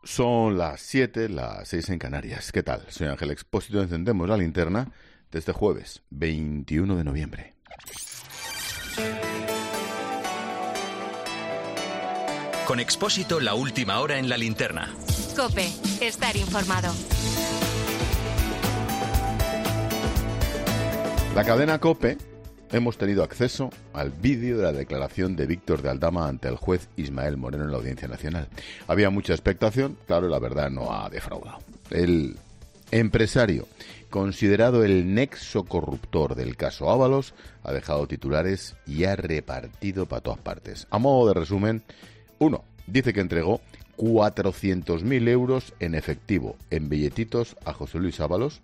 Son las 7, las 6 en Canarias. ¿Qué tal? Soy Ángel Expósito. Encendemos la linterna de este jueves, 21 de noviembre. Con Expósito, la última hora en la linterna. COPE. Estar informado. La cadena COPE hemos tenido acceso al vídeo de la declaración de Víctor de Aldama ante el juez Ismael Moreno en la Audiencia Nacional. Había mucha expectación, claro, la verdad no ha defraudado. El empresario, considerado el nexo corruptor del caso Ábalos, ha dejado titulares y ha repartido para todas partes. A modo de resumen, 1. Dice que entregó 400.000 euros en efectivo, en billetitos, a José Luis Ábalos,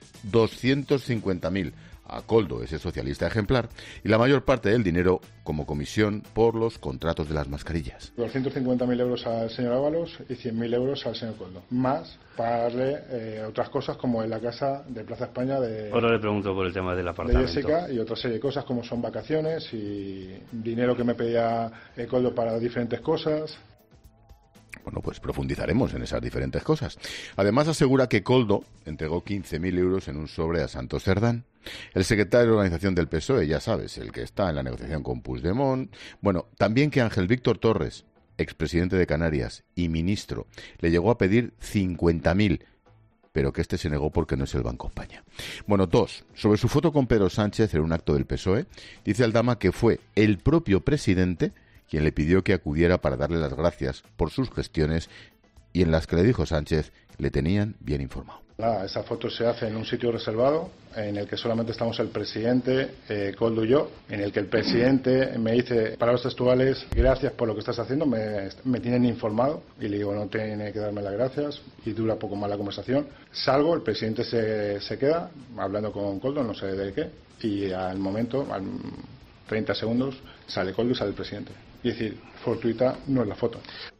250.000 a Koldo, ese socialista ejemplar, y la mayor parte del dinero como comisión por los contratos de las mascarillas. 250.000 euros al señor Ábalos y 100.000 euros al señor Koldo, más pagarle otras cosas como en la casa de Plaza España de... Ahora le pregunto por el tema del apartamento. De Jessica, y otra serie de cosas como son vacaciones y dinero que me pedía Koldo para diferentes cosas. Bueno, pues profundizaremos en esas diferentes cosas. Además asegura que Koldo entregó 15.000 euros en un sobre a Santos Cerdán. El secretario de organización del PSOE, ya sabes, el que está en la negociación con Puigdemont. Bueno, también que Ángel Víctor Torres, expresidente de Canarias y ministro, le llegó a pedir 50.000, pero que este se negó porque no es el Banco España. Bueno, 2. Sobre su foto con Pedro Sánchez en un acto del PSOE, dice Aldama que fue el propio presidente quien le pidió que acudiera para darle las gracias por sus gestiones y en las que le dijo Sánchez le tenían bien informado. Esa foto se hace en un sitio reservado en el que solamente estamos el presidente, Koldo y yo, en el que el presidente me dice, palabras textuales, gracias por lo que estás haciendo, me tienen informado, y le digo, no tiene que darme las gracias, y dura poco más la conversación. Salgo, el presidente se queda hablando con Koldo, no sé de qué, y al momento, al 30 segundos, sale Koldo y sale el presidente. Y decir, fortuita no es la foto.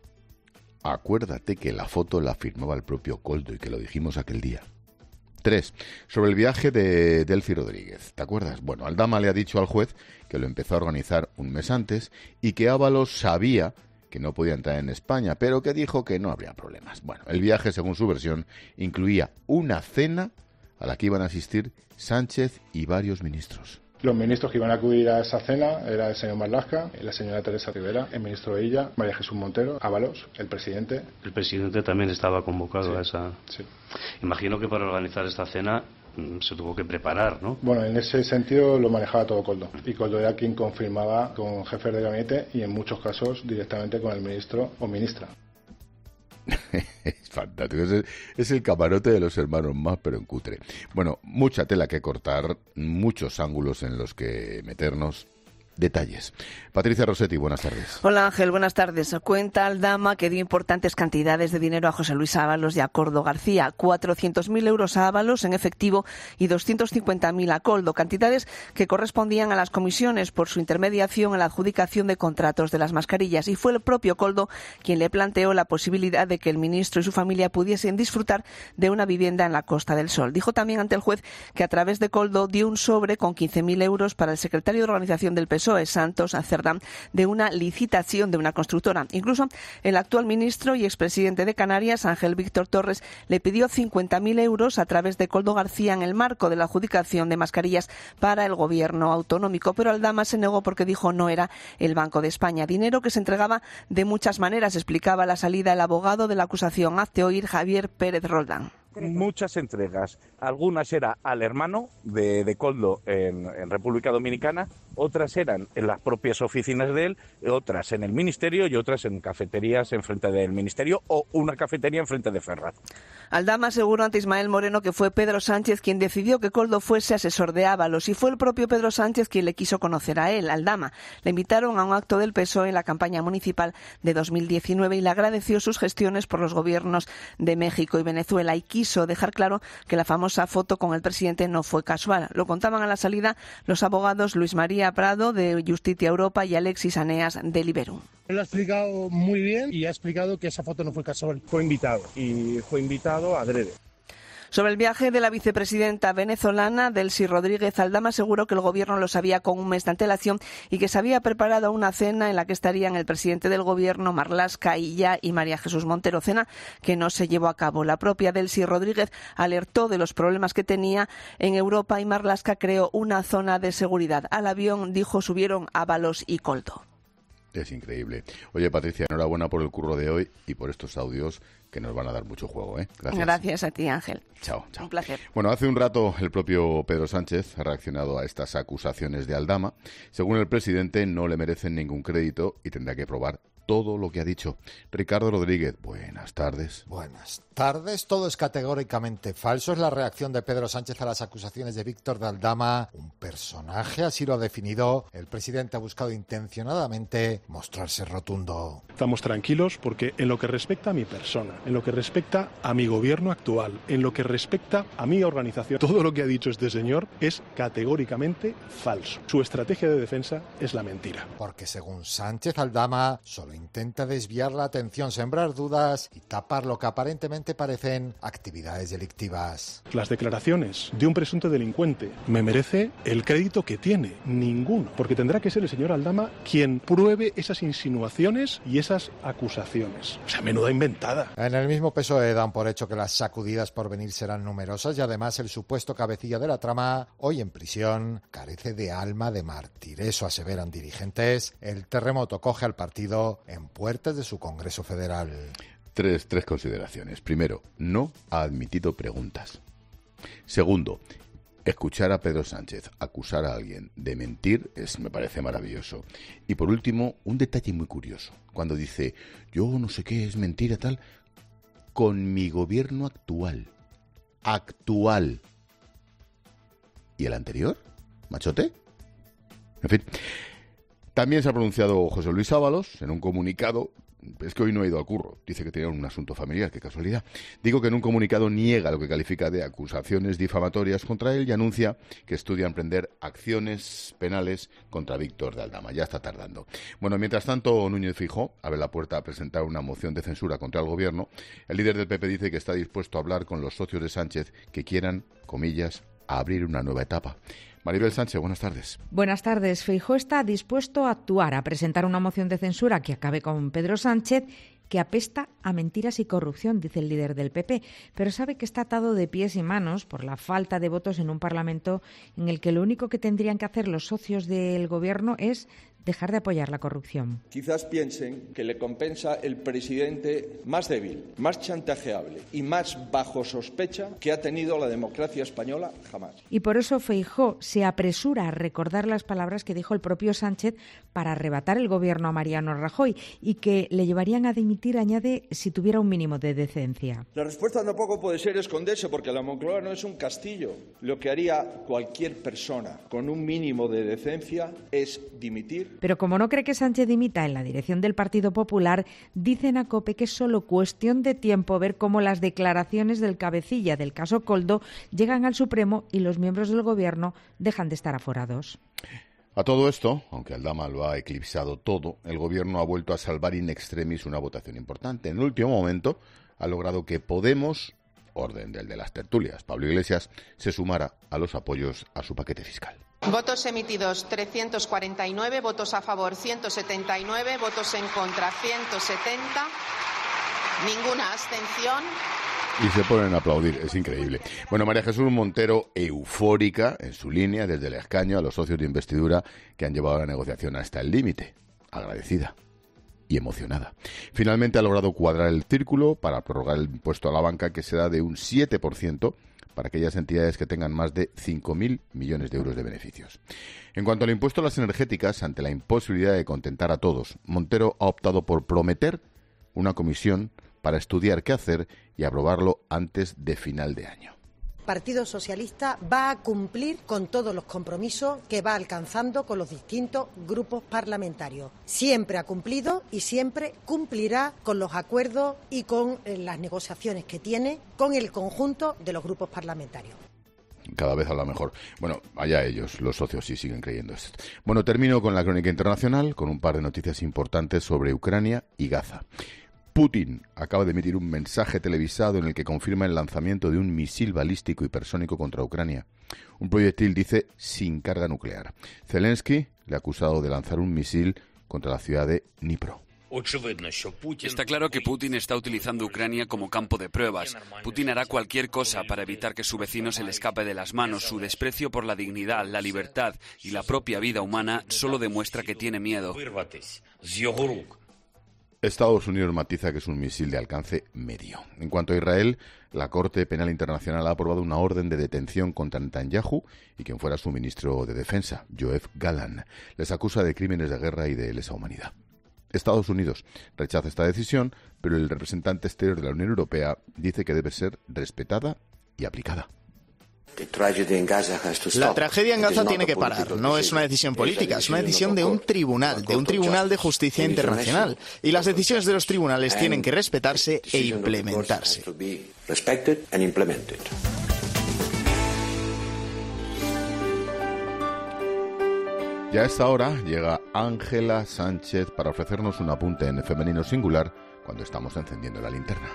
Acuérdate que la foto la firmaba el propio Koldo y que lo dijimos aquel día. 3. Sobre el viaje de Delcy Rodríguez. ¿Te acuerdas? Bueno, Aldama le ha dicho al juez que lo empezó a organizar un mes antes y que Ábalos sabía que no podía entrar en España, pero que dijo que no habría problemas. Bueno, el viaje, según su versión, incluía una cena a la que iban a asistir Sánchez y varios ministros. Los ministros que iban a acudir a esa cena era el señor Marlaska, la señora Teresa Rivera, el ministro de ella, María Jesús Montero, Ábalos, el presidente. El presidente también estaba convocado sí, a esa... Sí. Imagino que para organizar esta cena se tuvo que preparar, ¿no? Bueno, en ese sentido lo manejaba todo Koldo. Y Koldo era quien confirmaba con jefes de gabinete y en muchos casos directamente con el ministro o ministra. Es fantástico, es el camarote de los hermanos más, pero en cutre. Bueno, mucha tela que cortar, muchos ángulos en los que meternos. Detalles. Patricia Rossetti, buenas tardes. Hola Ángel, buenas tardes. Cuenta Aldama que dio importantes cantidades de dinero a José Luis Ábalos y a Koldo García. 400.000 euros a Ábalos en efectivo y 250.000 a Koldo. Cantidades que correspondían a las comisiones por su intermediación en la adjudicación de contratos de las mascarillas. Y fue el propio Koldo quien le planteó la posibilidad de que el ministro y su familia pudiesen disfrutar de una vivienda en la Costa del Sol. Dijo también ante el juez que a través de Koldo dio un sobre con 15.000 euros para el secretario de organización del PSOE, Santos Cerdán, de una licitación de una constructora. Incluso el actual ministro y expresidente de Canarias, Ángel Víctor Torres, le pidió 50.000 euros a través de Koldo García en el marco de la adjudicación de mascarillas para el gobierno autonómico, pero Aldama se negó porque dijo no era el Banco de España. Dinero que se entregaba de muchas maneras, explicaba a la salida el abogado de la acusación. Hazte oír, Javier Pérez Roldán. Muchas entregas. Algunas era al hermano de Koldo en República Dominicana, otras eran en las propias oficinas de él, otras en el ministerio y otras en cafeterías enfrente del ministerio o una cafetería enfrente de Ferraz. Aldama aseguró ante Ismael Moreno que fue Pedro Sánchez quien decidió que Koldo fuese asesor de Ábalos y fue el propio Pedro Sánchez quien le quiso conocer a él, Aldama. Le invitaron a un acto del PSOE en la campaña municipal de 2019 y le agradeció sus gestiones por los gobiernos de México y Venezuela y quiso dejar claro que la famosa foto con el presidente no fue casual. Lo contaban a la salida los abogados Luis María Prado de Justicia Europa y Alexis Aneas de Liberum. Él lo ha explicado muy bien y ha explicado que esa foto no fue casual. Fue invitado y fue invitado adrede. Sobre el viaje de la vicepresidenta venezolana Delcy Rodríguez, Aldama aseguró que el gobierno lo sabía con un mes de antelación y que se había preparado una cena en la que estarían el presidente del gobierno, Marlaska Illa, y María Jesús Montero, cena que no se llevó a cabo. La propia Delcy Rodríguez alertó de los problemas que tenía en Europa y Marlaska creó una zona de seguridad. Al avión, dijo, subieron Ábalos y Koldo. Es increíble. Oye, Patricia, enhorabuena por el curro de hoy y por estos audios que nos van a dar mucho juego, ¿eh? Gracias. Gracias a ti, Ángel. Chao, chao. Un placer. Bueno, hace un rato el propio Pedro Sánchez ha reaccionado a estas acusaciones de Aldama. Según el presidente, no le merecen ningún crédito y tendrá que probar todo lo que ha dicho. Ricardo Rodríguez, buenas tardes. Buenas tardes. Todo es categóricamente falso. Es la reacción de Pedro Sánchez a las acusaciones de Víctor de Aldama. Un personaje, así lo ha definido. El presidente ha buscado intencionadamente mostrarse rotundo. Estamos tranquilos porque en lo que respecta a mi persona, en lo que respecta a mi gobierno actual, en lo que respecta a mi organización, todo lo que ha dicho este señor es categóricamente falso. Su estrategia de defensa es la mentira. Porque según Sánchez, Aldama solo intenta desviar la atención, sembrar dudas y tapar lo que aparentemente parecen actividades delictivas. Las declaraciones de un presunto delincuente me merece el crédito que tiene, ninguno, porque tendrá que ser el señor Aldama quien pruebe esas insinuaciones y esas acusaciones. O sea, menuda inventada. En el mismo PSOE dan por hecho que las sacudidas por venir serán numerosas y además el supuesto cabecilla de la trama, hoy en prisión, carece de alma de mártir. Eso aseveran dirigentes. El terremoto coge al partido en puertas de su Congreso Federal. Tres consideraciones. Primero, no ha admitido preguntas. Segundo, escuchar a Pedro Sánchez acusar a alguien de mentir me parece maravilloso. Y por último, un detalle muy curioso. Cuando dice, yo no sé qué es mentira tal, con mi gobierno actual. Actual. ¿Y el anterior? ¿Machote? En fin. También se ha pronunciado José Luis Ábalos en un comunicado. Es que hoy no ha ido al curro. Dice que tenía un asunto familiar, qué casualidad. Digo que en un comunicado niega lo que califica de acusaciones difamatorias contra él y anuncia que estudia emprender acciones penales contra Víctor de Aldama. Ya está tardando. Bueno, mientras tanto, Núñez Feijóo abre la puerta a presentar una moción de censura contra el gobierno. El líder del PP dice que está dispuesto a hablar con los socios de Sánchez que quieran, comillas, abrir una nueva etapa. Maribel Sánchez, buenas tardes. Buenas tardes. Feijóo está dispuesto a actuar, a presentar una moción de censura que acabe con Pedro Sánchez, que apesta a mentiras y corrupción, dice el líder del PP, pero sabe que está atado de pies y manos por la falta de votos en un Parlamento en el que lo único que tendrían que hacer los socios del Gobierno es dejar de apoyar la corrupción. Quizás piensen que le compensa el presidente más débil, más chantajeable y más bajo sospecha que ha tenido la democracia española jamás. Y por eso Feijóo se apresura a recordar las palabras que dijo el propio Sánchez para arrebatar el gobierno a Mariano Rajoy y que le llevarían a dimitir, añade, si tuviera un mínimo de decencia. La respuesta tampoco puede ser esconderse porque la Moncloa no es un castillo. Lo que haría cualquier persona con un mínimo de decencia es dimitir. Pero como no cree que Sánchez dimita en la dirección del Partido Popular, dicen a COPE que es solo cuestión de tiempo ver cómo las declaraciones del cabecilla del caso Koldo llegan al Supremo y los miembros del Gobierno dejan de estar aforados. A todo esto, aunque Aldama lo ha eclipsado todo, el Gobierno ha vuelto a salvar in extremis una votación importante. En el último momento ha logrado que Podemos, orden del de las tertulias, Pablo Iglesias, se sumara a los apoyos a su paquete fiscal. Votos emitidos 349, votos a favor 179, votos en contra 170, ninguna abstención. Y se ponen a aplaudir, es increíble. Bueno, María Jesús Montero, eufórica en su línea desde el escaño a los socios de investidura que han llevado la negociación hasta el límite, agradecida y emocionada. Finalmente ha logrado cuadrar el círculo para prorrogar el impuesto a la banca que se da de un 7% para aquellas entidades que tengan más de 5.000 millones de euros de beneficios. En cuanto al impuesto a las energéticas, ante la imposibilidad de contentar a todos, Montero ha optado por prometer una comisión para estudiar qué hacer y aprobarlo antes de final de año. Partido Socialista va a cumplir con todos los compromisos que va alcanzando con los distintos grupos parlamentarios. Siempre ha cumplido y siempre cumplirá con los acuerdos y con las negociaciones que tiene con el conjunto de los grupos parlamentarios. Cada vez habla mejor. Bueno, allá ellos, los socios sí siguen creyendo esto. Bueno, termino con la crónica internacional, con un par de noticias importantes sobre Ucrania y Gaza. Putin acaba de emitir un mensaje televisado en el que confirma el lanzamiento de un misil balístico hipersónico contra Ucrania. Un proyectil, dice, sin carga nuclear. Zelensky le ha acusado de lanzar un misil contra la ciudad de Dnipro. Está claro que Putin está utilizando Ucrania como campo de pruebas. Putin hará cualquier cosa para evitar que su vecino se le escape de las manos. Su desprecio por la dignidad, la libertad y la propia vida humana solo demuestra que tiene miedo. Estados Unidos matiza que es un misil de alcance medio. En cuanto a Israel, la Corte Penal Internacional ha aprobado una orden de detención contra Netanyahu y quien fuera su ministro de Defensa, Yoav Gallant. Les acusa de crímenes de guerra y de lesa humanidad. Estados Unidos rechaza esta decisión, pero el representante exterior de la Unión Europea dice que debe ser respetada y aplicada. La tragedia en Gaza tiene que parar. No es una decisión política, es una decisión de un tribunal de justicia internacional. Y las decisiones de los tribunales tienen que respetarse e implementarse. Ya a esta hora llega Ángela Sánchez para ofrecernos un apunte en femenino singular cuando estamos encendiendo la linterna.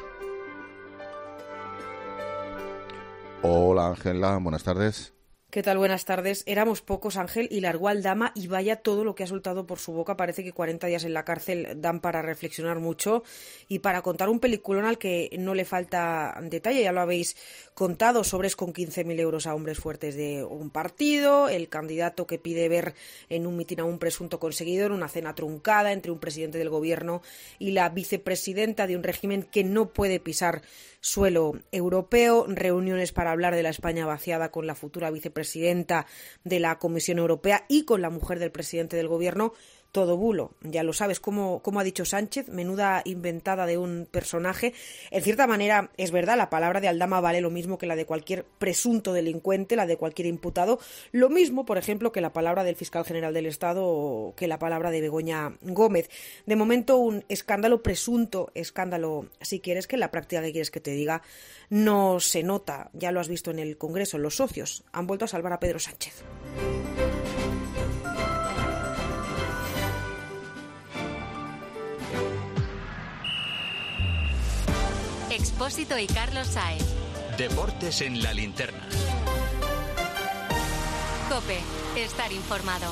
Hola Ángela, buenas tardes. ¿Qué tal? Buenas tardes. Éramos pocos, Ángel, y largó al Dama y vaya todo lo que ha soltado por su boca. Parece que 40 días en la cárcel dan para reflexionar mucho y para contar un peliculón al que no le falta detalle. Ya lo habéis contado, sobres con 15.000 euros a hombres fuertes de un partido, el candidato que pide ver en un mitin a un presunto conseguidor, una cena truncada entre un presidente del gobierno y la vicepresidenta de un régimen que no puede pisar suelo europeo, reuniones para hablar de la España vaciada con la futura vicepresidenta de la Comisión Europea y con la mujer del presidente del gobierno. Todo bulo, ya lo sabes, como ha dicho Sánchez, menuda inventada de un personaje. En cierta manera, es verdad, la palabra de Aldama vale lo mismo que la de cualquier presunto delincuente, la de cualquier imputado. Lo mismo, por ejemplo, que la palabra del fiscal general del Estado o que la palabra de Begoña Gómez. De momento, un escándalo, presunto escándalo, si quieres, que en la práctica que quieres que te diga, no se nota. Ya lo has visto en el Congreso, los socios han vuelto a salvar a Pedro Sánchez. Expósito y Carlos Sáenz. Deportes en la linterna. COPE. Estar informado.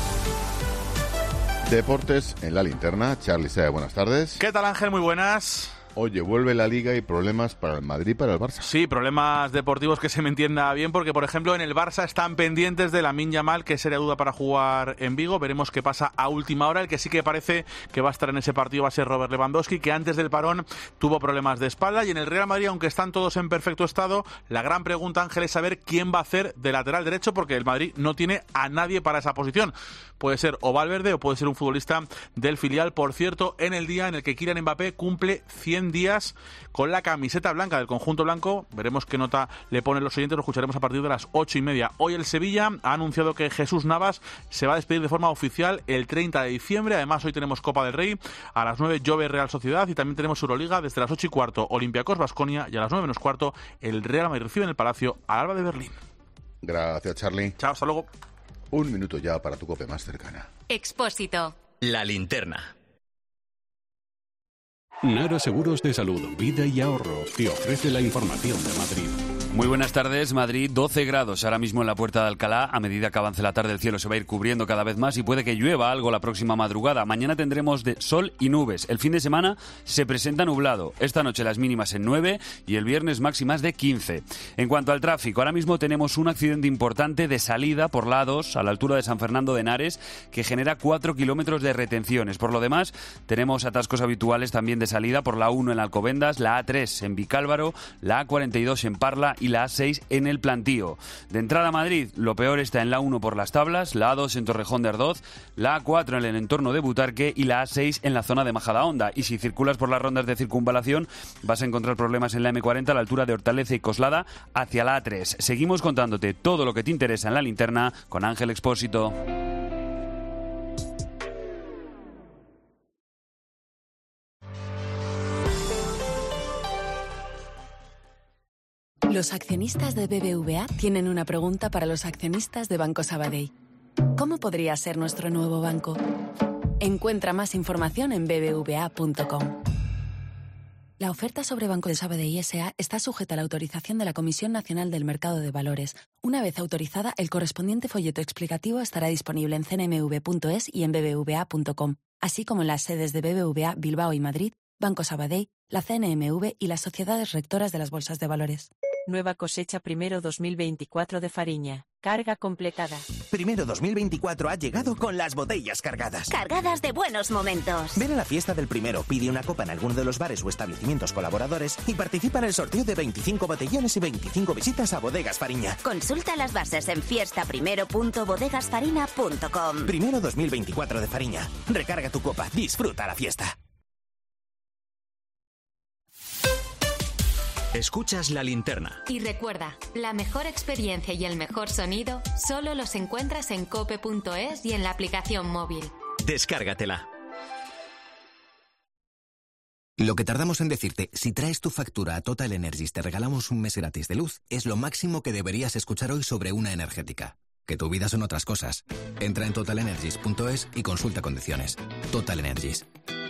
Deportes en la linterna. Charly Sáenz, buenas tardes. ¿Qué tal, Ángel? Muy buenas. Oye, vuelve la Liga y problemas para el Madrid y para el Barça. Sí, problemas deportivos que se me entienda bien, porque, por ejemplo, en el Barça están pendientes de Lamine Yamal, que sería duda para jugar en Vigo. Veremos qué pasa a última hora. El que sí que parece que va a estar en ese partido va a ser Robert Lewandowski, que antes del parón tuvo problemas de espalda. Y en el Real Madrid, aunque están todos en perfecto estado, la gran pregunta, Ángel, es saber quién va a hacer de lateral derecho, porque el Madrid no tiene a nadie para esa posición. Puede ser o Valverde o puede ser un futbolista del filial. Por cierto, en el día en el que Kylian Mbappé cumple 100 días con la camiseta blanca del conjunto blanco. Veremos qué nota le ponen los oyentes, lo escucharemos a partir de las 8:30. Hoy el Sevilla ha anunciado que Jesús Navas se va a despedir de forma oficial el 30 de diciembre. Además, hoy tenemos Copa del Rey, a las 9 Jove Real Sociedad, y también tenemos Euroliga desde las 8:15 Olympiacos Baskonia, y a las 9:15 el Real Madrid recibe en el Palacio al Alba de Berlín. Gracias, Charly. Chao, hasta luego. Un minuto ya para tu COPE más cercana. Expósito. La linterna. Nara Seguros de Salud, Vida y Ahorro te ofrece la información de Madrid. Muy buenas tardes. Madrid, 12 grados ahora mismo en la Puerta de Alcalá. A medida que avance la tarde, el cielo se va a ir cubriendo cada vez más y puede que llueva algo la próxima madrugada. Mañana tendremos de sol y nubes. El fin de semana se presenta nublado. Esta noche las mínimas en 9 y el viernes máximas de 15. En cuanto al tráfico, ahora mismo tenemos un accidente importante de salida por la A2 a la altura de San Fernando de Henares que genera 4 kilómetros de retenciones. Por lo demás, tenemos atascos habituales también de salida por la 1 en Alcobendas, la A3 en Vicálvaro, la A42 en Parla y la A6 en el Plantío. De entrada a Madrid, lo peor está en la 1 por Las Tablas, la A2 en Torrejón de Ardoz, la A4 en el entorno de Butarque y la A6 en la zona de Majadahonda. Y si circulas por las rondas de circunvalación, vas a encontrar problemas en la M40 a la altura de Hortaleza y Coslada hacia la A3. Seguimos contándote todo lo que te interesa en la linterna con Ángel Expósito. Los accionistas de BBVA tienen una pregunta para los accionistas de Banco Sabadell. ¿Cómo podría ser nuestro nuevo banco? Encuentra más información en bbva.com. La oferta sobre Banco de Sabadell S.A. está sujeta a la autorización de la Comisión Nacional del Mercado de Valores. Una vez autorizada, el correspondiente folleto explicativo estará disponible en cnmv.es y en bbva.com, así como en las sedes de BBVA, Bilbao y Madrid, Banco Sabadell, la CNMV y las sociedades rectoras de las bolsas de valores. Nueva cosecha primero 2024 de Fariña. Carga completada. Primero 2024 ha llegado con las botellas cargadas. Cargadas de buenos momentos. Ven a la fiesta del primero, pide una copa en alguno de los bares o establecimientos colaboradores y participa en el sorteo de 25 botellones y 25 visitas a Bodegas Fariña. Consulta las bases en fiestaprimero.bodegasfarina.com. Primero 2024 de Fariña. Recarga tu copa, disfruta la fiesta. Escuchas La Linterna. Y recuerda, la mejor experiencia y el mejor sonido solo los encuentras en cope.es y en la aplicación móvil. Descárgatela. Lo que tardamos en decirte, si traes tu factura a Total Energies te regalamos un mes gratis de luz, es lo máximo que deberías escuchar hoy sobre una energética. Que tu vida son otras cosas. Entra en totalenergies.es y consulta condiciones. Total Energies.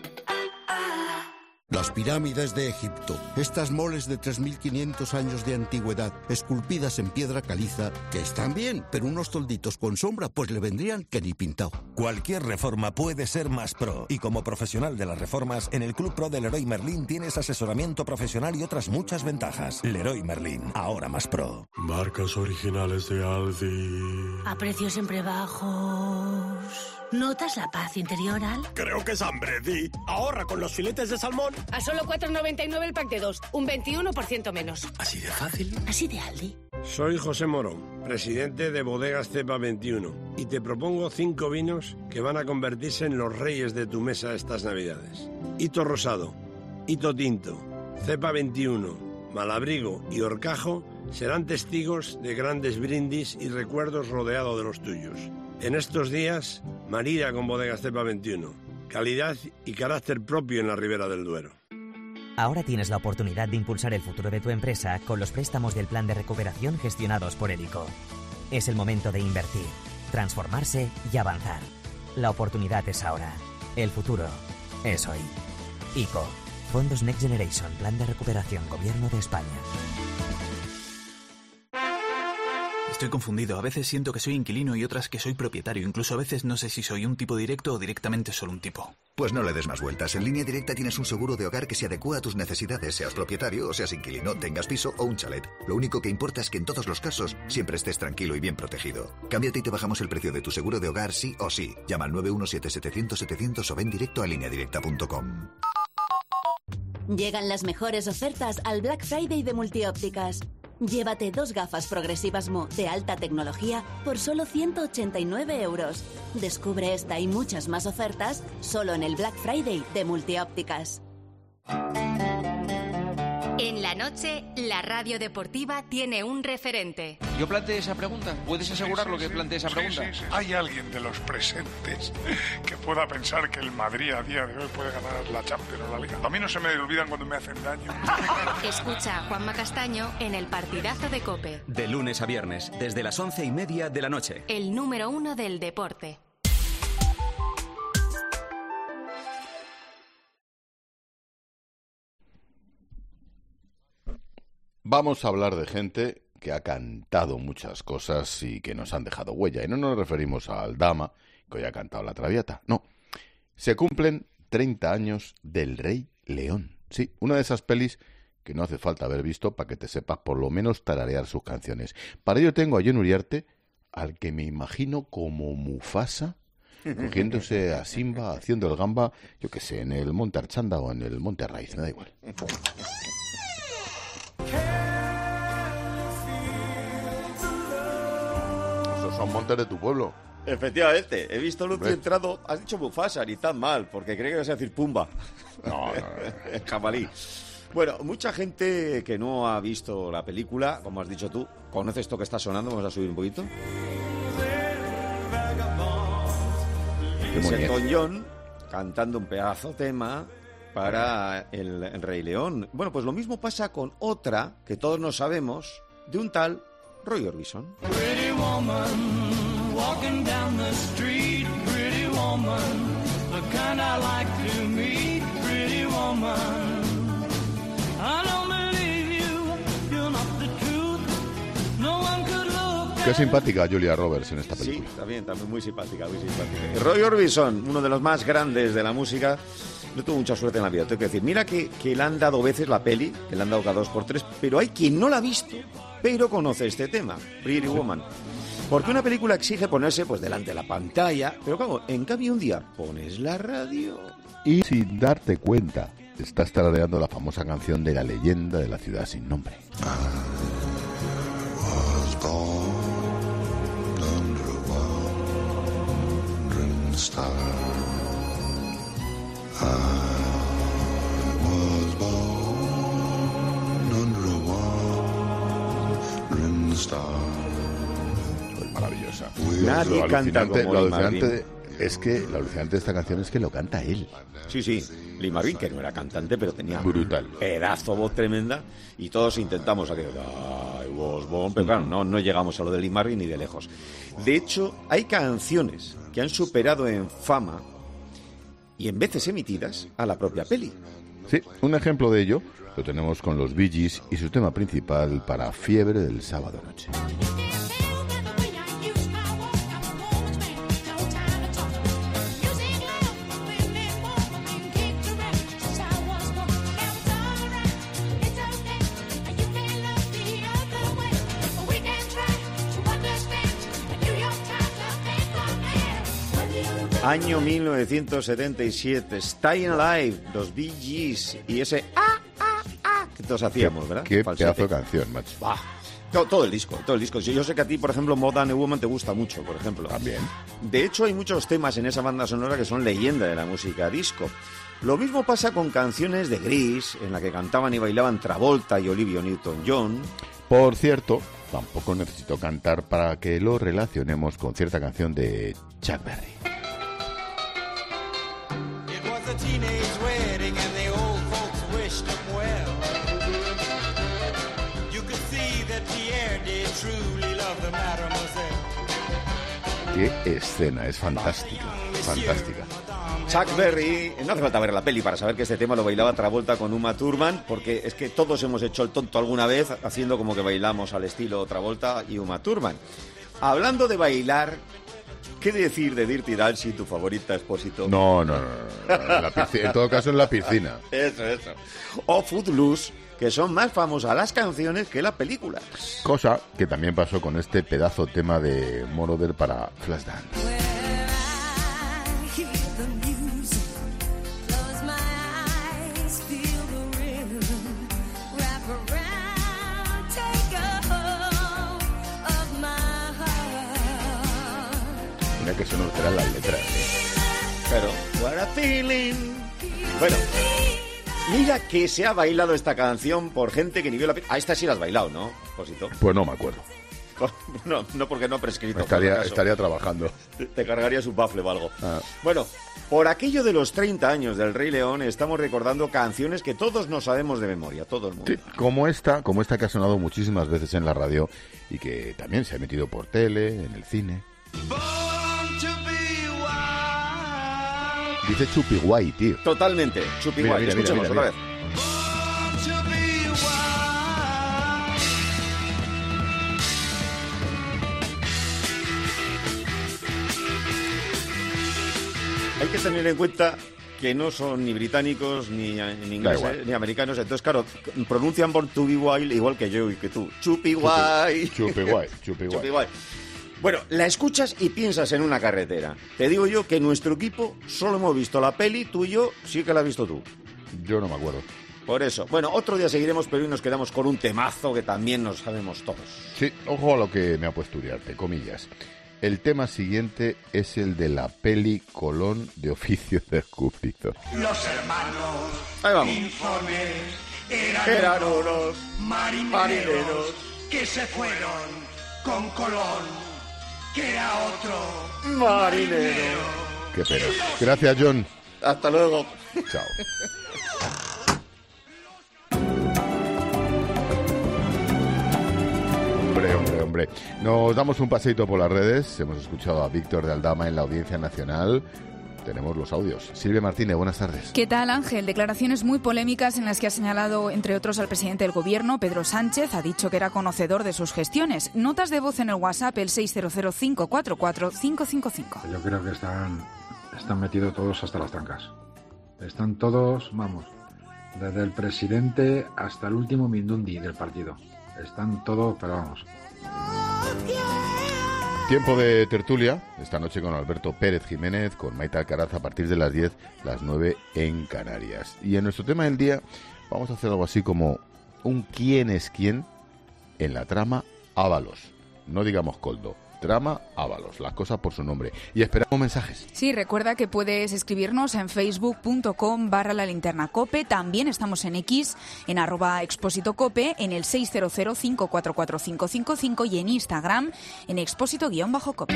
Las pirámides de Egipto, estas moles de 3.500 años de antigüedad, esculpidas en piedra caliza, que están bien, pero unos tolditos con sombra pues le vendrían que ni pintado. Cualquier reforma puede ser más pro, y como profesional de las reformas, en el Club Pro de Leroy Merlin tienes asesoramiento profesional y otras muchas ventajas. Leroy Merlin, ahora más pro. Marcas originales de Aldi. A precios siempre bajos. ¿Notas la paz interior, Al? Creo que es hambre, Di. Ahorra con los filetes de salmón. A solo 4,99 el pack de 2, un 21% menos. ¿Así de fácil? Así de Aldi. Soy José Morón, presidente de Bodegas Cepa 21, y te propongo 5 vinos que van a convertirse en los reyes de tu mesa estas Navidades. Hito Rosado, Hito Tinto, Cepa 21, Malabrigo y Horcajo serán testigos de grandes brindis y recuerdos rodeados de los tuyos. En estos días, marida con Bodegas Cepa 21. Calidad y carácter propio en la Ribera del Duero. Ahora tienes la oportunidad de impulsar el futuro de tu empresa con los préstamos del Plan de Recuperación gestionados por el ICO. Es el momento de invertir, transformarse y avanzar. La oportunidad es ahora. El futuro es hoy. ICO. Fondos Next Generation. Plan de Recuperación. Gobierno de España. Estoy confundido. A veces siento que soy inquilino y otras que soy propietario. Incluso a veces no sé si soy un tipo directo o directamente solo un tipo. Pues no le des más vueltas. En Línea Directa tienes un seguro de hogar que se adecua a tus necesidades, seas propietario o seas inquilino, tengas piso o un chalet. Lo único que importa es que en todos los casos siempre estés tranquilo y bien protegido. Cámbiate y te bajamos el precio de tu seguro de hogar sí o sí. Llama al 917-700-700 o ven directo a lineadirecta.com. Llegan las mejores ofertas al Black Friday de Multiópticas. Llévate 2 gafas progresivas Mo de alta tecnología por solo 189 euros. Descubre esta y muchas más ofertas solo en el Black Friday de Multiópticas. En la noche, la radio deportiva tiene un referente. Yo planteé esa pregunta. ¿Puedes asegurarlo que planteé esa pregunta? Sí. ¿Hay alguien de los presentes que pueda pensar que el Madrid a día de hoy puede ganar la Champions o la Liga? A mí no se me olvidan cuando me hacen daño. Escucha a Juanma Castaño en el partidazo de COPE. De lunes a viernes, desde las 11:30 de la noche. El número 1 del deporte. Vamos a hablar de gente que ha cantado muchas cosas y que nos han dejado huella. Y no nos referimos a Aldama, que hoy ha cantado La Traviata. No, se cumplen 30 años del Rey León. Sí, una de esas pelis que no hace falta haber visto para que te sepas por lo menos tararear sus canciones. Para ello tengo a Jon Uriarte, al que me imagino como Mufasa, cogiéndose a Simba, haciendo el gamba, yo qué sé, en el Monte Archanda o en el Monte Arraiz, me da igual. Esos son montes de tu pueblo. Efectivamente, he visto Lupi entrado. Has dicho Mufasa, ni tan mal, porque creía que ibas a decir Pumba. No. Jabalí. Bueno, mucha gente que no ha visto la película, como has dicho tú, ¿conoces esto que está sonando? Vamos a subir un poquito. Es Elton John cantando un pedazo tema para el Rey León. Bueno, pues lo mismo pasa con otra que todos no sabemos, de un tal Roy Orbison. Pretty woman, walking down the street, pretty woman, the kind I like to meet, pretty woman. Qué simpática Julia Roberts en esta película. Sí, también muy simpática, muy simpática. Y Roy Orbison, uno de los más grandes de la música, no tuvo mucha suerte en la vida, tengo que decir. Mira que le han dado veces la peli, que le han dado cada 2 por 3, pero hay quien no la ha visto, pero conoce este tema, Pretty Woman. Porque una película exige ponerse pues delante de la pantalla, pero claro, en cambio un día pones la radio y sin darte cuenta estás tarareando la famosa canción de La leyenda de la ciudad sin nombre. Pues maravillosa. Nadie canta como lo Lee Marvin. Es que lo alucinante de esta canción es que lo canta él. Sí, Lee Marvin, que no era cantante, pero tenía brutal pedazo voz tremenda, y todos intentamos aquello, I was born, pero claro, no llegamos a lo de Lee Marvin ni de lejos. De hecho, hay canciones que han superado en fama y en veces emitidas a la propia peli. Sí, un ejemplo de ello lo tenemos con los Bee Gees y su tema principal para Fiebre del sábado noche. Año 1977, Staying Alive, los Bee Gees, y ese que todos hacíamos, ¿verdad? Qué Falsete. pedazo de canción, macho. Bah, todo el disco. Yo sé que a ti, por ejemplo, More Than a Woman te gusta mucho, por ejemplo. También. De hecho, hay muchos temas en esa banda sonora que son leyenda de la música disco. Lo mismo pasa con canciones de Grease, en la que cantaban y bailaban Travolta y Olivia Newton-John. Por cierto, tampoco necesito cantar para que lo relacionemos con cierta canción de Chuck Berry. A teenage wedding and the old folks wished him well. You could see that Pierre did truly love the mademoiselle. Qué escena, es fantástica, fantástica. Chuck Berry, no hace falta ver la peli para saber que este tema lo bailaba Travolta con Uma Thurman, porque es que todos hemos hecho el tonto alguna vez haciendo como que bailamos al estilo Travolta y Uma Thurman. Hablando de bailar, ¿qué decir de Dirty Dancing, tu favorita, Expósito? No. En todo caso en la piscina. Eso. O Footloose, que son más famosas las canciones que la película. Cosa que también pasó con este pedazo tema de Moroder para Flashdance. Mira que se nos quedan las letras. Pero, what a feeling. Bueno, mira que se ha bailado esta canción por gente que ni vio la película. A esta sí la has bailado, ¿no, Posito? Pues no me acuerdo. No, porque no ha prescrito. Estaría trabajando. Te cargarías un bafle o algo. Bueno, por aquello de los 30 años del Rey León, estamos recordando canciones que todos nos sabemos de memoria, todo el mundo. Sí, como esta que ha sonado muchísimas veces en la radio y que también se ha emitido por tele, en el cine. Dice Chupi Guay, tío. Totalmente, Chupi Guay. Escuchemos otra vez. Hay que tener en cuenta que no son ni británicos, ni ingleses, ni americanos. Entonces, claro, pronuncian Born to be Wild igual que yo y que tú. Chupi Guay. Chupi Guay. Bueno, la escuchas y piensas en una carretera. Te digo yo que nuestro equipo solo hemos visto la peli, tú y yo sí que la has visto tú. Yo no me acuerdo. Por eso. Bueno, otro día seguiremos, pero hoy nos quedamos con un temazo que también nos sabemos todos. Sí, ojo a lo que me ha puesto Uriarte, comillas. El tema siguiente es el de la peli Colón de Oficio Descubridor. Los hermanos Ahí vamos. Informes Eran unos marineros que se fueron con Colón, que era otro marinero. Qué pena. Gracias, John. Hasta luego. Chao. Hombre. Nos damos un paseito por las redes. Hemos escuchado a Víctor de Aldama en la Audiencia Nacional. tenemos los audios. Silvia Martínez, buenas tardes. ¿Qué tal, Ángel? Declaraciones muy polémicas en las que ha señalado, entre otros, al presidente del Gobierno, Pedro Sánchez. Ha dicho que era conocedor de sus gestiones. Notas de voz en el WhatsApp, el 600-544-555. Yo creo que están metidos todos hasta las trancas. Están todos, vamos, desde el presidente hasta el último mindundi del partido. Están todos, pero vamos. Tiempo de tertulia, esta noche con Alberto Pérez Jiménez, con Maite Alcaraz a partir de las 10, las 9 en Canarias. Y en nuestro tema del día vamos a hacer algo así como un quién es quién en la trama Ábalos. No digamos Koldo, trama Ábalos, las cosas por su nombre. Y esperamos mensajes. Sí, recuerda que puedes escribirnos en facebook.com/lalinternacope. También estamos en X, en @expósitocope, en el 600-544-555 y en Instagram, en expósito_cope.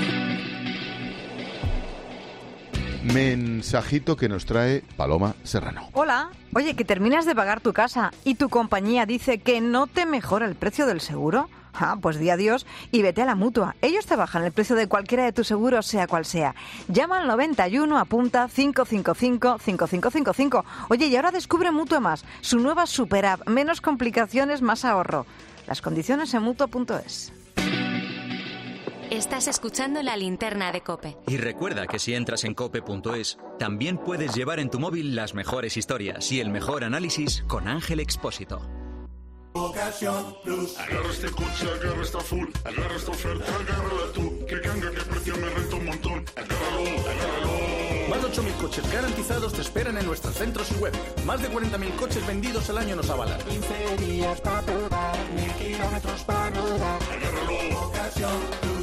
Mensajito que nos trae Paloma Serrano. Hola, oye, que terminas de pagar tu casa y tu compañía dice que no te mejora el precio del seguro. Pues di adiós y vete a la Mutua. Ellos te bajan el precio de cualquiera de tus seguros, sea cual sea. Llama al 91, apunta 555-5555. Oye, y ahora descubre Mutua Más, su nueva super app. Menos complicaciones, más ahorro. Las condiciones en Mutua.es. Estás escuchando La Linterna de COPE. Y recuerda que si entras en cope.es, también puedes llevar en tu móvil las mejores historias y el mejor análisis con Ángel Expósito. Ocasión Plus. Agarra este coche, agarra esta full, agarra esta oferta, agárrala tú. Que ganga, que precio, me renta un montón. Agárralo, agárralo. Más de 8.000 coches garantizados te esperan en nuestros centros y web. Más de 40.000 coches vendidos al año nos avalan. 15 días para probar, 1.000 kilómetros para rodar. Agárralo, Ocasión Plus.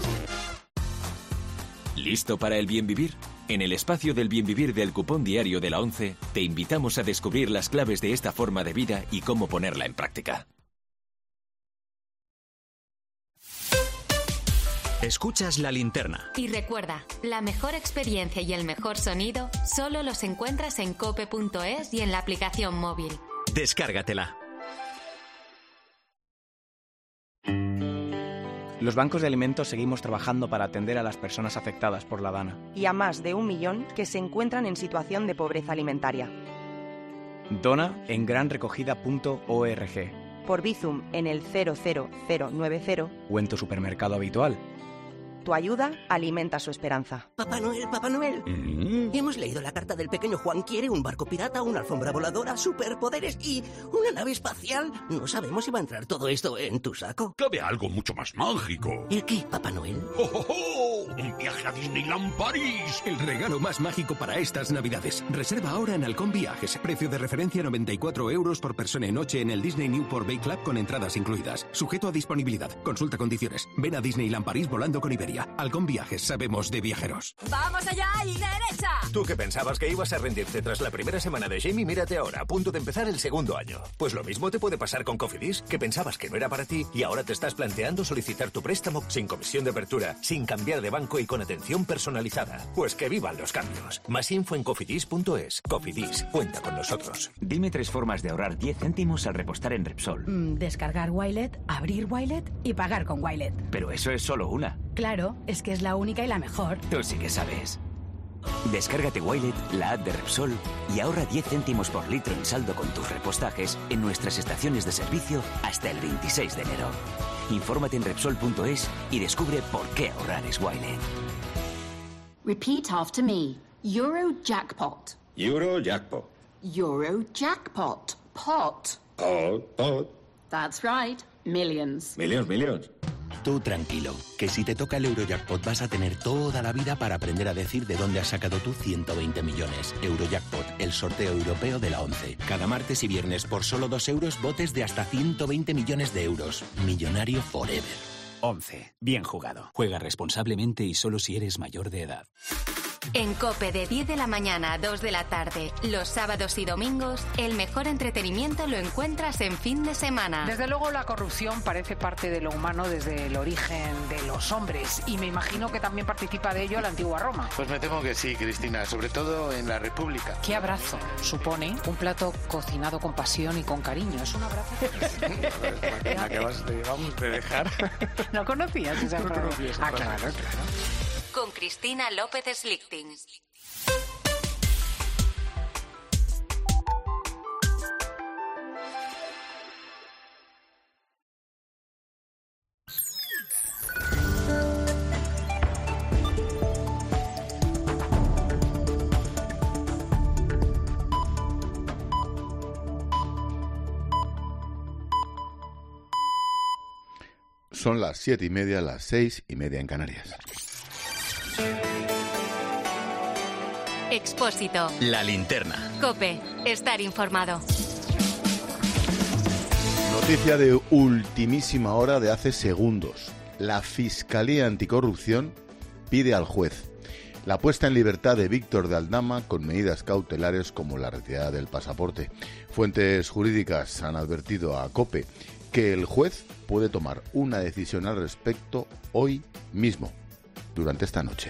¿Listo para el bien vivir? En el espacio del bien vivir del cupón diario de la 11, te invitamos a descubrir las claves de esta forma de vida y cómo ponerla en práctica. Escuchas La Linterna. Y recuerda, la mejor experiencia y el mejor sonido solo los encuentras en cope.es y en la aplicación móvil. Descárgatela. Los bancos de alimentos seguimos trabajando para atender a las personas afectadas por la DANA. Y a más de 1 millón que se encuentran en situación de pobreza alimentaria. Dona en granrecogida.org. Por Bizum en el 00090 o en tu supermercado habitual. Tu ayuda alimenta su esperanza. Papá Noel, Papá Noel. Hemos leído la carta del pequeño Juan. Quiere un barco pirata, una alfombra voladora, superpoderes y una nave espacial. No sabemos si va a entrar todo esto en tu saco. Cabe algo mucho más mágico. ¿El qué, Papá Noel? ¡Oh, oh, oh! ¡Un viaje a Disneyland París! El regalo más mágico para estas Navidades. Reserva ahora en Halcón Viajes. Precio de referencia 94 € por persona y noche en el Disney Newport Bay Club con entradas incluidas. Sujeto a disponibilidad. Consulta condiciones. Ven a Disneyland París volando con Iberia. Halcón Viajes, sabemos de viajeros. ¡Vamos allá y derecha! Tú que pensabas que ibas a rendirte tras la primera semana de Jamie, mírate ahora, a punto de empezar el segundo año. Pues lo mismo te puede pasar con Cofidis, que pensabas que no era para ti y ahora te estás planteando solicitar tu préstamo sin comisión de apertura, sin cambiar de banco y con atención personalizada. Pues que vivan los cambios. Más info en cofidis.es. Cofidis, cuenta con nosotros. Dime 3 formas de ahorrar 10 céntimos al repostar en Repsol. Descargar Wilet, abrir Wilet y pagar con Wilet. Pero eso es solo una. Claro, es que es la única y la mejor. Tú sí que sabes. Descárgate Wilet, la app de Repsol, y ahorra 10 céntimos por litro en saldo con tus repostajes en nuestras estaciones de servicio hasta el 26 de enero. Infórmate en Repsol.es y descubre por qué ahorrar es Wilet. Repeat after me. Eurojackpot. Eurojackpot. Eurojackpot. Pot. Pot. That's right. Millions. Millions. Tú tranquilo, que si te toca el Eurojackpot vas a tener toda la vida para aprender a decir de dónde has sacado tú 120 millones. Eurojackpot, el sorteo europeo de la 11. Cada martes y viernes por solo 2 euros, botes de hasta 120 millones de euros. Millonario forever. 11. Bien jugado. Juega responsablemente y solo si eres mayor de edad. En COPE de 10 de la mañana a 2 de la tarde, los sábados y domingos, el mejor entretenimiento lo encuentras en fin de semana. Desde luego la corrupción parece parte de lo humano desde el origen de los hombres y me imagino que también participa de ello la antigua Roma. Pues me temo que sí, Cristina, sobre todo en la República. ¿Qué abrazo supone un plato cocinado con pasión y con cariño? Es un abrazo. Me acabas de dejar. ¿No conocías esa frase? Claro. Con Cristina López Slichting. Son las 7:30, las 6:30 en Canarias. Expósito. La linterna. COPE. Estar informado. Noticia de ultimísima hora de hace segundos. La Fiscalía Anticorrupción pide al juez la puesta en libertad de Víctor de Aldama con medidas cautelares como la retirada del pasaporte. Fuentes jurídicas han advertido a COPE que el juez puede tomar una decisión al respecto hoy mismo, durante esta noche.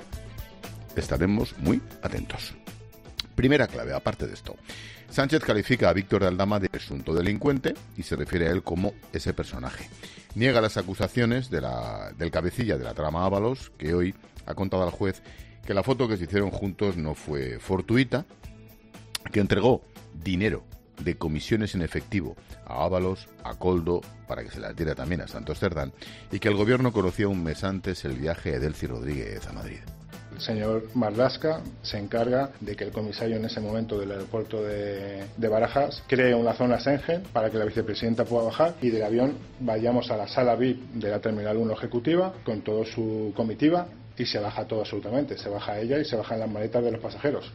Estaremos muy atentos. Primera clave, aparte de esto. Sánchez califica a Víctor de Aldama de presunto delincuente y se refiere a él como ese personaje. Niega las acusaciones del cabecilla de la trama Ábalos, que hoy ha contado al juez que la foto que se hicieron juntos no fue fortuita, que entregó dinero de comisiones en efectivo a Ábalos, a Koldo, para que se las diera también a Santos Cerdán, y que el gobierno conocía un mes antes el viaje de Delcy Rodríguez a Madrid. El señor Marlaska se encarga de que el comisario en ese momento del aeropuerto de Barajas cree una zona Schengen para que la vicepresidenta pueda bajar y del avión vayamos a la sala VIP de la Terminal 1 ejecutiva con toda su comitiva y se baja todo absolutamente. Se baja ella y se bajan las maletas de los pasajeros.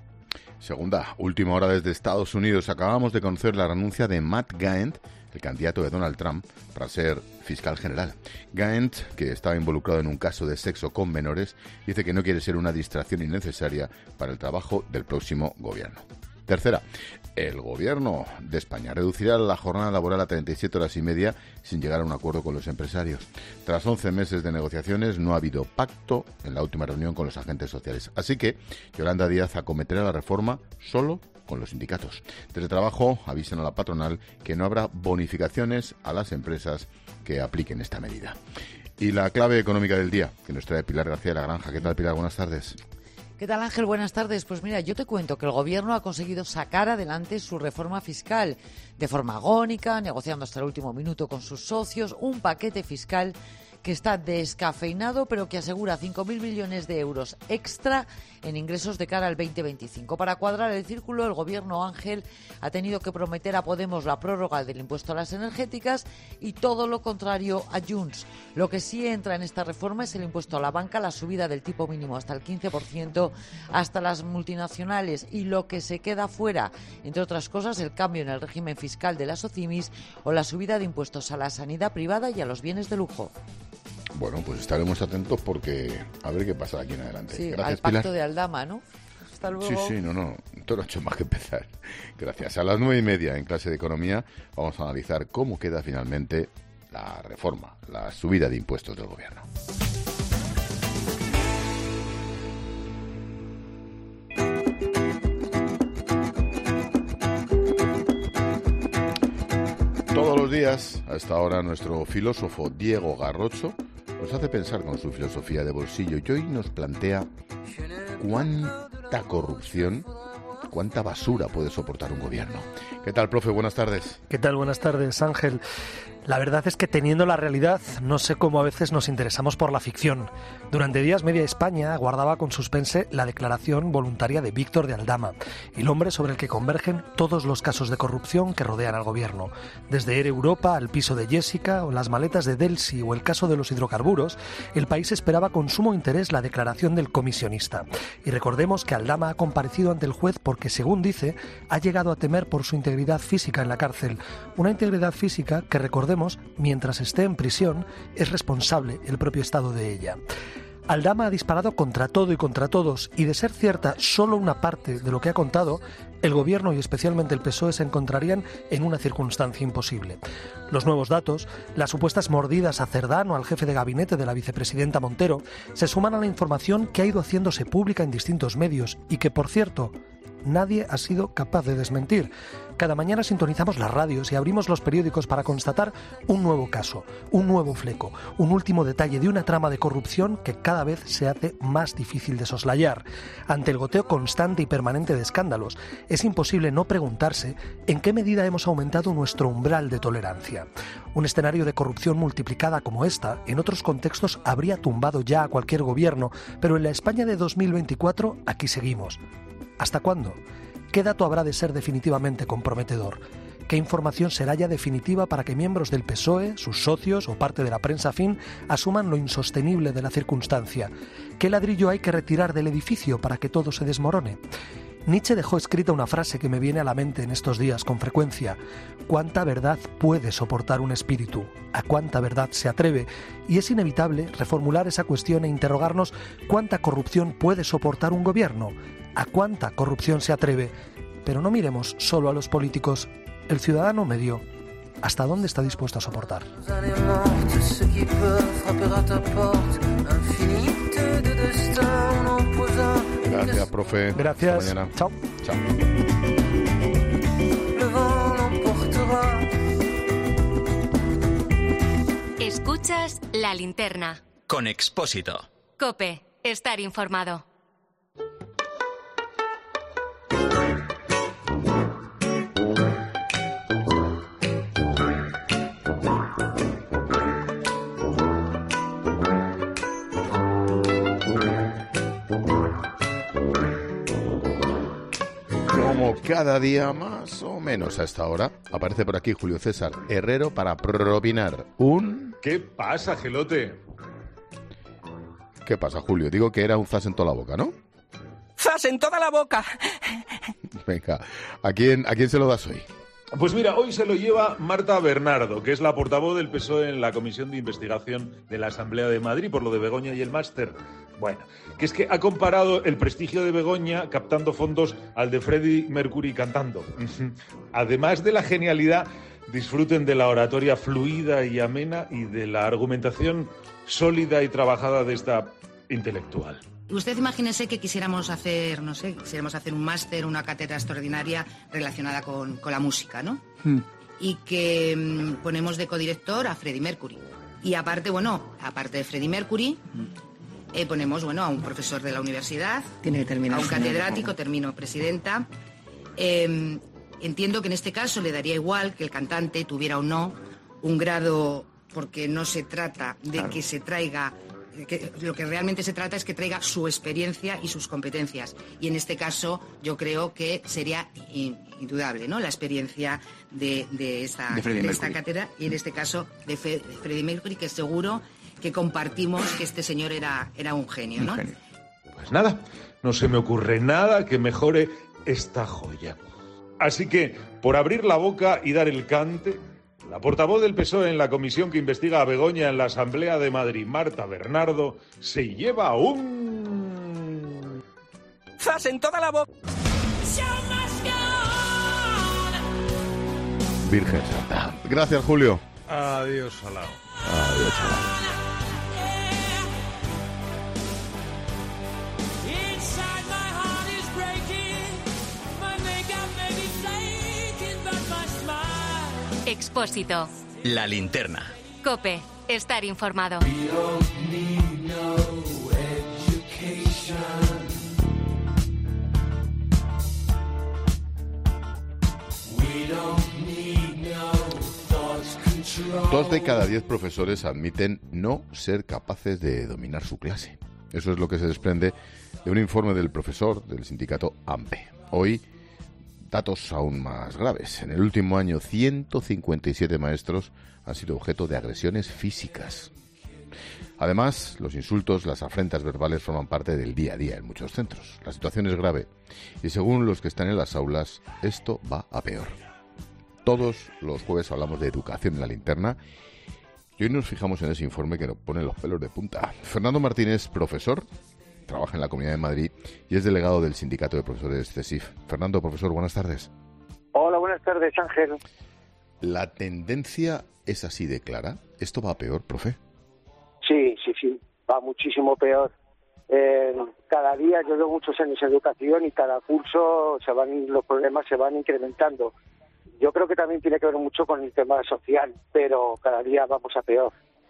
Segunda, última hora desde Estados Unidos. Acabamos de conocer la renuncia de Matt Gaetz, el candidato de Donald Trump, para ser fiscal general. Gaetz, que estaba involucrado en un caso de sexo con menores, dice que no quiere ser una distracción innecesaria para el trabajo del próximo gobierno. Tercera, el gobierno de España reducirá la jornada laboral a 37 horas y media sin llegar a un acuerdo con los empresarios. Tras 11 meses de negociaciones no ha habido pacto en la última reunión con los agentes sociales. Así que Yolanda Díaz acometerá la reforma solo con los sindicatos. Desde Trabajo avisan a la patronal que no habrá bonificaciones a las empresas que apliquen esta medida. Y la clave económica del día, que nos trae Pilar García de la Granja. ¿Qué tal, Pilar? Buenas tardes. ¿Qué tal, Ángel? Buenas tardes. Pues mira, yo te cuento que el Gobierno ha conseguido sacar adelante su reforma fiscal de forma agónica, negociando hasta el último minuto con sus socios, un paquete fiscal que está descafeinado, pero que asegura 5.000 millones de euros extra en ingresos de cara al 2025. Para cuadrar el círculo, el Gobierno, Ángel, ha tenido que prometer a Podemos la prórroga del impuesto a las energéticas y todo lo contrario a Junts. Lo que sí entra en esta reforma es el impuesto a la banca, la subida del tipo mínimo hasta el 15%, hasta las multinacionales, y lo que se queda fuera, entre otras cosas, el cambio en el régimen fiscal de las SOCIMIs o la subida de impuestos a la sanidad privada y a los bienes de lujo. Bueno, pues estaremos atentos porque a ver qué pasa aquí en adelante. Sí, gracias, al pacto Pilar. de Aldama, ¿no? Hasta luego. Sí, no, todo no ha hecho más que empezar. Gracias. A las 9:30 en clase de Economía vamos a analizar cómo queda finalmente la reforma, la subida de impuestos del Gobierno. Todos los días, a esta hora, nuestro filósofo Diego Garrocho nos hace pensar con su filosofía de bolsillo y hoy nos plantea cuánta corrupción, cuánta basura puede soportar un gobierno. ¿Qué tal, profe? Buenas tardes. ¿Qué tal? Buenas tardes, Ángel. La verdad es que teniendo la realidad, no sé cómo a veces nos interesamos por la ficción. Durante días Media España aguardaba con suspense la declaración voluntaria de Víctor de Aldama, el hombre sobre el que convergen todos los casos de corrupción que rodean al gobierno. Desde Air Europa al piso de Jessica o las maletas de Delcy o el caso de los hidrocarburos, el país esperaba con sumo interés la declaración del comisionista. Y recordemos que Aldama ha comparecido ante el juez porque, según dice, ha llegado a temer por su integridad física en la cárcel. Una integridad física que, recordemos, mientras esté en prisión, es responsable el propio estado de ella. Aldama ha disparado contra todo y contra todos, y de ser cierta solo una parte de lo que ha contado, el Gobierno y especialmente el PSOE se encontrarían en una circunstancia imposible. Los nuevos datos, las supuestas mordidas a Cerdán o al jefe de gabinete de la vicepresidenta Montero, se suman a la información que ha ido haciéndose pública en distintos medios y que, por cierto, nadie ha sido capaz de desmentir. Cada mañana sintonizamos las radios y abrimos los periódicos para constatar un nuevo caso, un nuevo fleco, un último detalle de una trama de corrupción que cada vez se hace más difícil de soslayar. Ante el goteo constante y permanente de escándalos, es imposible no preguntarse en qué medida hemos aumentado nuestro umbral de tolerancia. Un escenario de corrupción multiplicada como esta, en otros contextos habría tumbado ya a cualquier gobierno, pero en la España de 2024 aquí seguimos. ¿Hasta cuándo? ¿Qué dato habrá de ser definitivamente comprometedor? ¿Qué información será ya definitiva para que miembros del PSOE, sus socios o parte de la prensa afín asuman lo insostenible de la circunstancia? ¿Qué ladrillo hay que retirar del edificio para que todo se desmorone? Nietzsche dejó escrita una frase que me viene a la mente en estos días con frecuencia. ¿Cuánta verdad puede soportar un espíritu? ¿A cuánta verdad se atreve? Y es inevitable reformular esa cuestión e interrogarnos cuánta corrupción puede soportar un gobierno. ¿A cuánta corrupción se atreve? Pero no miremos solo a los políticos. El ciudadano medio, ¿hasta dónde está dispuesto a soportar? Gracias, profe. Gracias. Hasta mañana. Chao. Chao. Escuchas La Linterna. Con Expósito. COPE. Estar informado. Como cada día más o menos a esta hora, aparece por aquí Julio César Herrero para propinar un... ¿Qué pasa, gelote? ¿Qué pasa, Julio? Digo que era un zas en toda la boca, ¿no? ¡Zas en toda la boca! Venga, ¿a quién se lo das hoy? Pues mira, hoy se lo lleva Marta Bernardo, que es la portavoz del PSOE en la Comisión de Investigación de la Asamblea de Madrid por lo de Begoña y el máster. Bueno, que es que ha comparado el prestigio de Begoña captando fondos al de Freddie Mercury cantando. Además de la genialidad, disfruten de la oratoria fluida y amena y de la argumentación sólida y trabajada de esta intelectual. Usted imagínese que quisiéramos hacer un máster, una cátedra extraordinaria relacionada con la música, ¿no? Y que ponemos de codirector a Freddie Mercury. Y aparte de Freddie Mercury, ponemos, a un profesor de la universidad, Tiene que terminar, a un catedrático, termino presidenta. Entiendo que en este caso le daría igual que el cantante tuviera o no un grado, porque no se trata de que se traiga... lo que realmente se trata es que traiga su experiencia y sus competencias. Y en este caso yo creo que sería indudable, ¿no?, la experiencia de esta cátedra, y en este caso de Freddie Mercury, que seguro que compartimos que este señor era un genio, ¿no? Pues nada, no se me ocurre nada que mejore esta joya. Así que, por abrir la boca y dar el cante, la portavoz del PSOE en la comisión que investiga a Begoña en la Asamblea de Madrid, Marta Bernardo, se lleva un... ¡zas en toda la boca! Virgen Santa. Gracias, Julio. Adiós, salao. Adiós, chaval. Expósito. La Linterna. COPE. Estar informado. Dos de cada 10 profesores admiten no ser capaces de dominar su clase. Eso es lo que se desprende de un informe del profesor del sindicato AMPE. Hoy, datos aún más graves. En el último año, 157 maestros han sido objeto de agresiones físicas. Además, los insultos, las afrentas verbales forman parte del día a día en muchos centros. La situación es grave y según los que están en las aulas, esto va a peor. Todos los jueves hablamos de educación en la linterna y hoy nos fijamos en ese informe que nos pone los pelos de punta. Fernando Martínez, profesor, trabaja en la Comunidad de Madrid y es delegado del Sindicato de Profesores CESIF. Fernando, profesor, buenas tardes. Hola, buenas tardes, Ángel. ¿La tendencia es así de clara? ¿Esto va a peor, profe? Sí, va muchísimo peor. Cada día, yo llevo muchos años en educación y cada curso los problemas se van incrementando. Yo creo que también tiene que ver mucho con el tema social, pero cada día vamos a peor.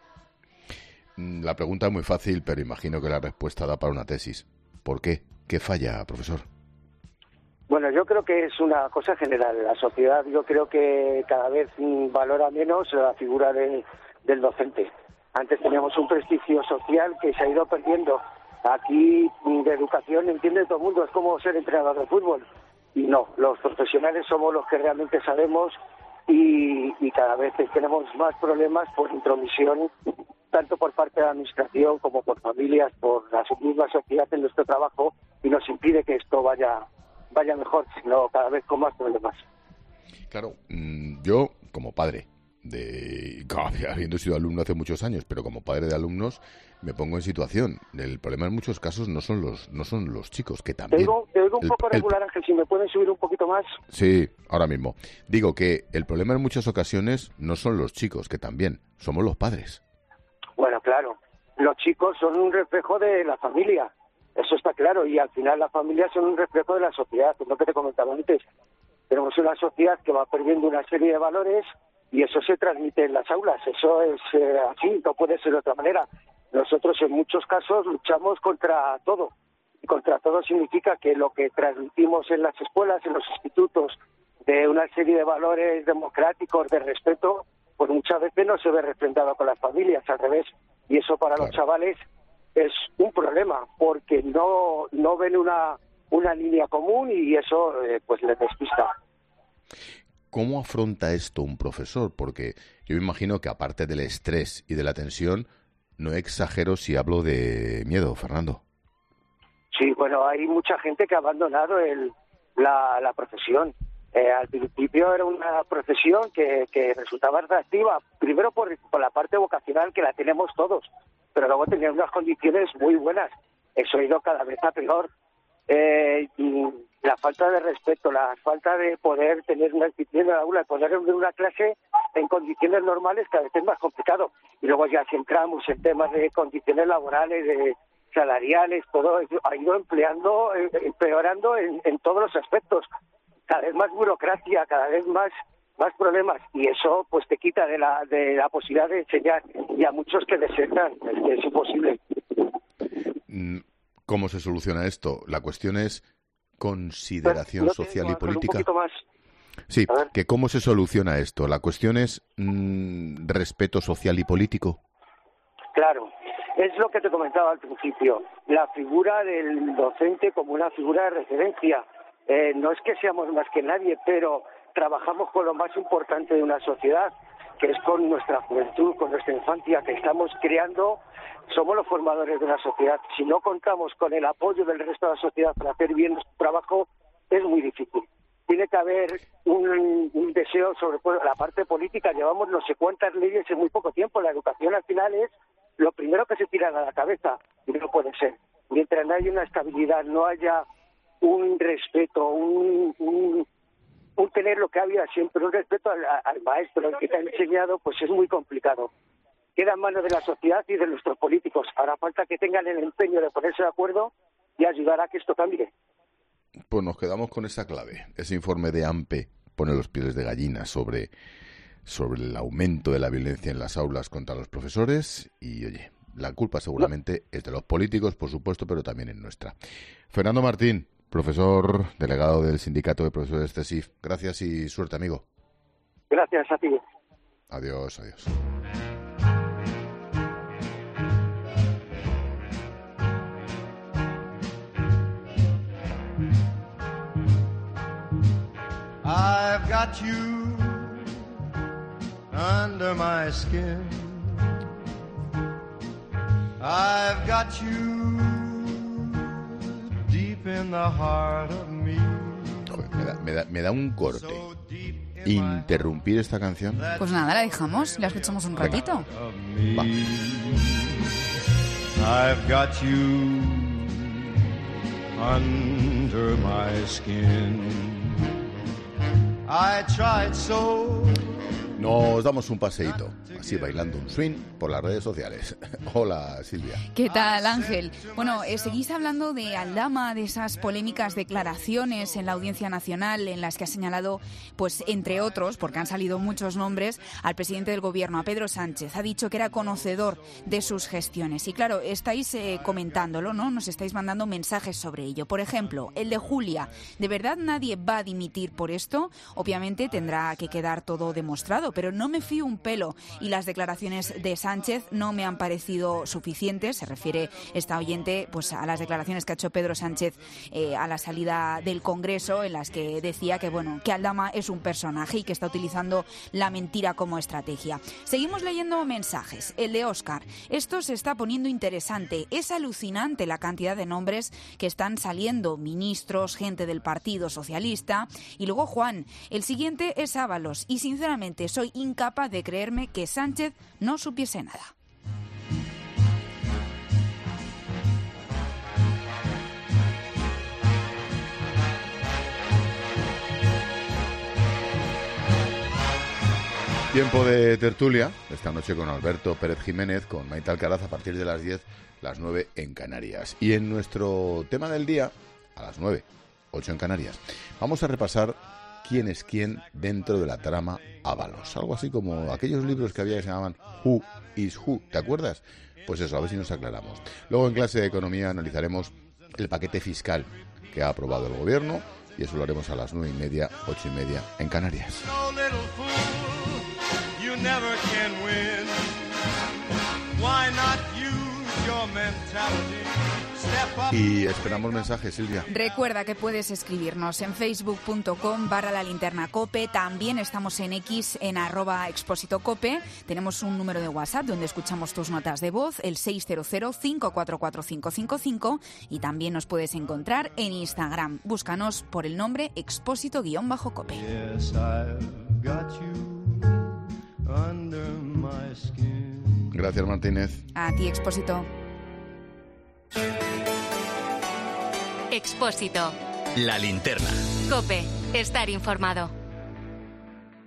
La pregunta es muy fácil, pero imagino que la respuesta da para una tesis. ¿Por qué? ¿Qué falla, profesor? Bueno, yo creo que es una cosa general. La sociedad, yo creo que cada vez valora menos la figura del docente. Antes teníamos un prestigio social que se ha ido perdiendo. Aquí, de educación, entiende todo el mundo, es como ser entrenador de fútbol. Y no, los profesionales somos los que realmente sabemos y cada vez tenemos más problemas por intromisión, tanto por parte de la administración como por familias, por la misma sociedad en nuestro trabajo, y nos impide que esto vaya mejor, sino cada vez con más problemas. Claro, yo como padre, habiendo sido alumno hace muchos años, pero como padre de alumnos me pongo en situación. El problema en muchos casos no son los chicos, que también... Te oigo un poco regular, Ángel, si me pueden subir un poquito más. Sí, ahora mismo. Digo que el problema en muchas ocasiones no son los chicos, que también somos los padres. Bueno, claro, los chicos son un reflejo de la familia, eso está claro, y al final las familias son un reflejo de la sociedad, es lo que te comentaba antes. Tenemos una sociedad que va perdiendo una serie de valores y eso se transmite en las aulas, eso es así, no puede ser de otra manera. Nosotros en muchos casos luchamos contra todo, y contra todo significa que lo que transmitimos en las escuelas, en los institutos, de una serie de valores democráticos, de respeto, pues muchas veces no se ve refrendado con las familias, al revés, y eso para los chavales es un problema, porque no ven una línea común y eso pues les despista. ¿Cómo afronta esto un profesor? Porque yo me imagino que aparte del estrés y de la tensión, no exagero si hablo de miedo, Fernando. Sí, bueno, hay mucha gente que ha abandonado la profesión. Al principio era una profesión que resultaba atractiva, primero por la parte vocacional, que la tenemos todos, pero luego tenía unas condiciones muy buenas. Eso ha ido cada vez a peor. Y la falta de respeto, la falta de poder tener una disciplina en el aula, poder tener una clase en condiciones normales, cada vez es más complicado. Y luego ya si entramos en temas de condiciones laborales, de salariales, todo eso ha ido empeorando en todos los aspectos. Cada vez más burocracia, cada vez más problemas, y eso pues te quita de la posibilidad de enseñar, y a muchos que desertan, es imposible. ¿Cómo se soluciona esto? La cuestión es consideración social y política. Un poquito más. Sí, que ¿cómo se soluciona esto? La cuestión es respeto social y político. Claro, es lo que te comentaba al principio, la figura del docente como una figura de referencia. No es que seamos más que nadie, pero trabajamos con lo más importante de una sociedad, que es con nuestra juventud, con nuestra infancia, que estamos creando. Somos los formadores de una sociedad. Si no contamos con el apoyo del resto de la sociedad para hacer bien nuestro trabajo, es muy difícil. Tiene que haber un deseo sobre la parte política. Llevamos no sé cuántas leyes en muy poco tiempo. La educación al final es lo primero que se tira a la cabeza, y no puede ser. Mientras no haya una estabilidad, no haya un respeto, un tener lo que había siempre, un respeto al maestro, al que te ha enseñado, pues es muy complicado. Queda en manos de la sociedad y de nuestros políticos. Hará falta que tengan el empeño de ponerse de acuerdo y ayudar a que esto cambie. Pues nos quedamos con esa clave. Ese informe de AMPE pone los pieles de gallina sobre el aumento de la violencia en las aulas contra los profesores y, oye, la culpa seguramente es de los políticos, por supuesto, pero también es nuestra. Fernando Martín, profesor delegado del Sindicato de Profesores CESIF. Gracias y suerte, amigo. Gracias a ti. Adiós, adiós. I've got you under my skin. I've got you deep in the heart of me. Joder, me da un corte interrumpir esta canción. Pues nada, la dejamos, la escuchamos un ratito. Va. I've got you under my skin. I tried so. Nos damos un paseíto, así bailando un swing por las redes sociales. Hola, Silvia. ¿Qué tal, Ángel? Bueno, seguís hablando de Aldama, de esas polémicas declaraciones en la Audiencia Nacional en las que ha señalado, pues entre otros, porque han salido muchos nombres, al presidente del Gobierno, a Pedro Sánchez. Ha dicho que era conocedor de sus gestiones. Y claro, estáis comentándolo, ¿no? Nos estáis mandando mensajes sobre ello. Por ejemplo, el de Julia. ¿De verdad nadie va a dimitir por esto? Obviamente tendrá que quedar todo demostrado, pero no me fío un pelo y las declaraciones de Sánchez no me han parecido suficientes. Se refiere esta oyente pues a las declaraciones que ha hecho Pedro Sánchez a la salida del Congreso, en las que decía que Aldama es un personaje y que está utilizando la mentira como estrategia. Seguimos leyendo mensajes. El de Óscar. Esto se está poniendo interesante. Es alucinante la cantidad de nombres que están saliendo, ministros, gente del Partido Socialista. Y luego Juan, el siguiente es Ábalos y sinceramente soy incapaz de creerme que Sánchez no supiese nada. Tiempo de tertulia, esta noche con Alberto Pérez Jiménez, con Maite Alcaraz a partir de las 10, las 9 en Canarias. Y en nuestro tema del día, a las 9, 8 en Canarias, vamos a repasar quién es quién dentro de la trama Ábalos. Algo así como aquellos libros que había que se llamaban Who is Who, ¿te acuerdas? Pues eso, a ver si nos aclaramos. Luego en clase de economía analizaremos el paquete fiscal que ha aprobado el gobierno y eso lo haremos a las 9:30, 8:30 en Canarias. You never can win. Why not use your mentality? Step up. Y esperamos mensajes, Silvia. Recuerda que puedes escribirnos en facebook.com/lalinternacope. También estamos en X en @expositocope. Tenemos un número de WhatsApp donde escuchamos tus notas de voz, el 600-544-555. Y también nos puedes encontrar en Instagram. Búscanos por el nombre Expósito_Cope. Yes, I've got you under my skin. Gracias, Martínez. A ti, Expósito. Expósito. La linterna. COPE. Estar informado.